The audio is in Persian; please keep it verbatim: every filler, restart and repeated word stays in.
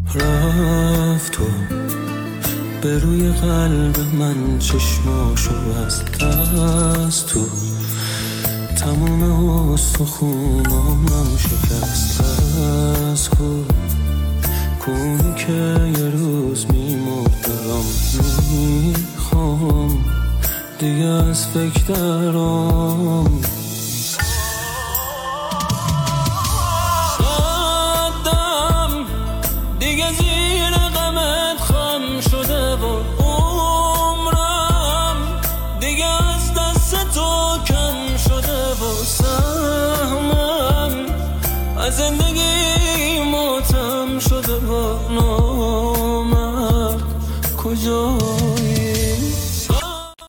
رفت تو به روی قلب من، چشماشو از دست تو تموم استخونامم شکست. از کو کونی که یه روز میمردم، میخوام دیگه از فکر درام